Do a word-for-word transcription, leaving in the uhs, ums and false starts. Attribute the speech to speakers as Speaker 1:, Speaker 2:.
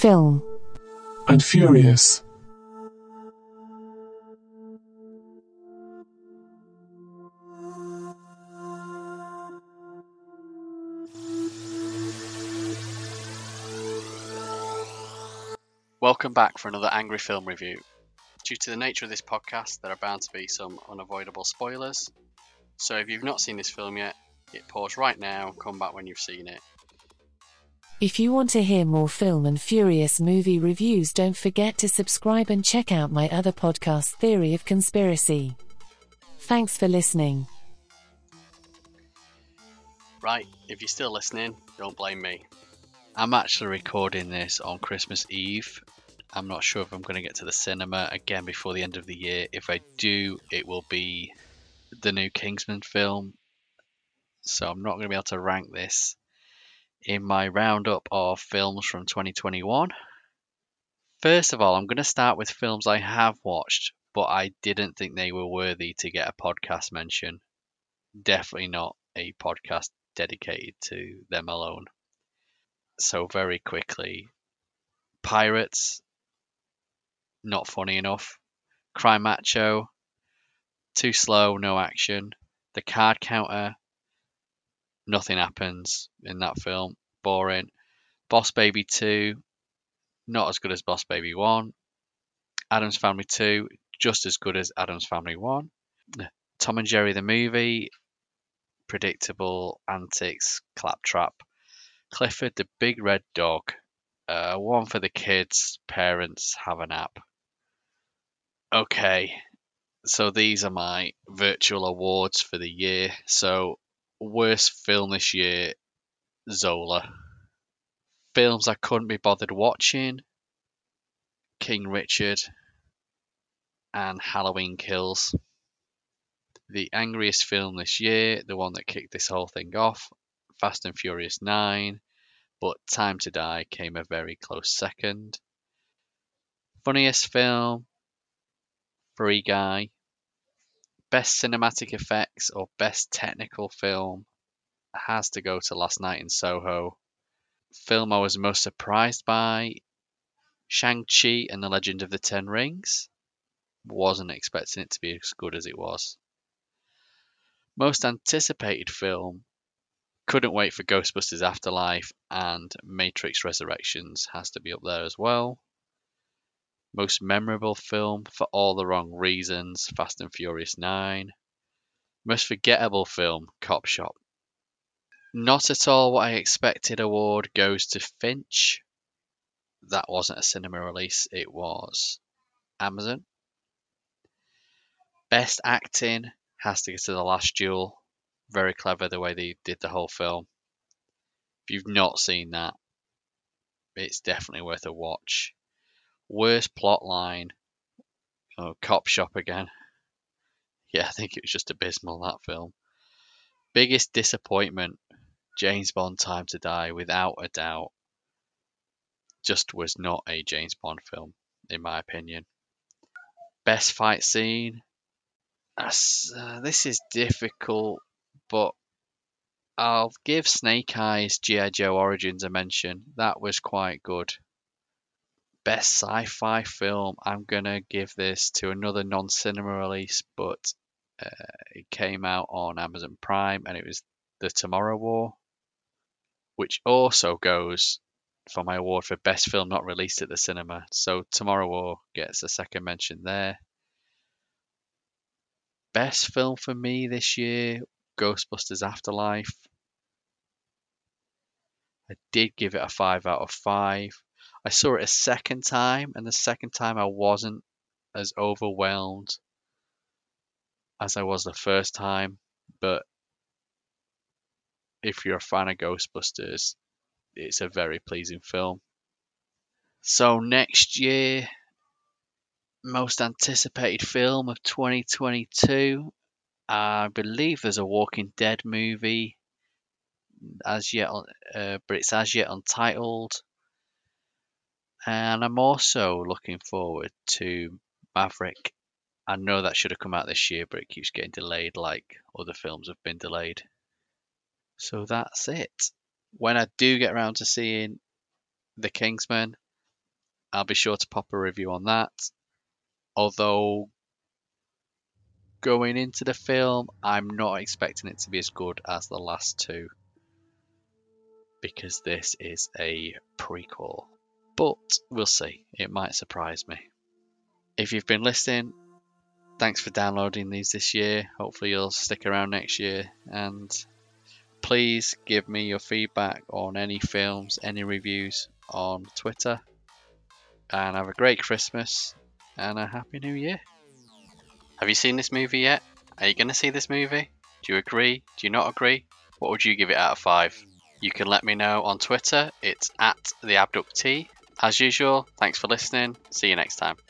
Speaker 1: film
Speaker 2: and furious.
Speaker 3: Welcome back for another Angry Film Review. Due to the nature of this podcast, there are bound to be some unavoidable spoilers. So if you've not seen this film yet, hit pause right now and come back when you've seen it.
Speaker 1: If you want to hear more film and furious movie reviews, don't forget to subscribe and check out my other podcast, Theory of Conspiracy. Thanks for listening.
Speaker 3: Right, if you're still listening, don't blame me.
Speaker 4: I'm actually recording this on Christmas Eve. I'm not sure if I'm going to get to the cinema again before the end of the year. If I do, it will be the new Kingsman film. So I'm not going to be able to rank this in my roundup of films from twenty twenty-one. First of all, I'm going to start with films I have watched, but I didn't think they were worthy to get a podcast mention. Definitely not a podcast dedicated to them alone. So very quickly, Pirates, not funny enough. Cry Macho, too slow, no action. The Card Counter, nothing happens in that film, boring. Boss Baby two, not as good as Boss Baby one. Addams Family two, just as good as Addams Family one. Tom and Jerry the movie, predictable antics, claptrap. Clifford the Big Red Dog, uh, one for the kids, parents, have a nap. Okay, so these are my virtual awards for the year. So, worst film this year, Zola. Films I couldn't be bothered watching, King Richard and Halloween Kills. The angriest film this year, the one that kicked this whole thing off, Fast and Furious nine, but Time to Die came a very close second. Funniest film, Free Guy. Best cinematic effects or best technical film has to go to Last Night in Soho. Film I was most surprised by, Shang-Chi and the Legend of the Ten Rings. Wasn't expecting it to be as good as it was. Most anticipated film, couldn't wait for Ghostbusters Afterlife, and Matrix Resurrections has to be up there as well. Most memorable film, for all the wrong reasons, Fast and Furious nine. Most forgettable film, Cop Shop. Not at all what I expected award goes to Finch. That wasn't a cinema release, it was Amazon. Best acting has to go to The Last Duel. Very clever the way they did the whole film. If you've not seen that, it's definitely worth a watch. Worst plot line, oh, Cop Shop again. Yeah, I think it was just abysmal, that film. Biggest disappointment, James Bond Time to Die, without a doubt. Just was not a James Bond film, in my opinion. Best fight scene, uh, this is difficult, but I'll give Snake Eyes G I. Joe Origins a mention. That was quite good. Best sci-fi film, I'm going to give this to another non-cinema release, but uh, it came out on Amazon Prime, and it was The Tomorrow War, which also goes for my award for best film not released at the cinema. So Tomorrow War gets a second mention there. Best film for me this year, Ghostbusters Afterlife. I did give it a five out of five. I saw it a second time, and the second time I wasn't as overwhelmed as I was the first time. But if you're a fan of Ghostbusters, it's a very pleasing film. So next year, most anticipated film of twenty twenty-two, I believe there's a Walking Dead movie, as yet, uh, but it's as yet untitled. And I'm also looking forward to Maverick. I know that should have come out this year, but it keeps getting delayed like other films have been delayed. So that's it. When I do get around to seeing The Kingsman, I'll be sure to pop a review on that. Although, going into the film, I'm not expecting it to be as good as the last two, because this is a prequel. But we'll see. It might surprise me. If you've been listening, thanks for downloading these this year. Hopefully you'll stick around next year. And please give me your feedback on any films, any reviews on Twitter. And have a great Christmas and a Happy New Year.
Speaker 3: Have you seen this movie yet? Are you going to see this movie? Do you agree? Do you not agree? What would you give it out of five? You can let me know on Twitter. It's at the abductee. As usual, thanks for listening. See you next time.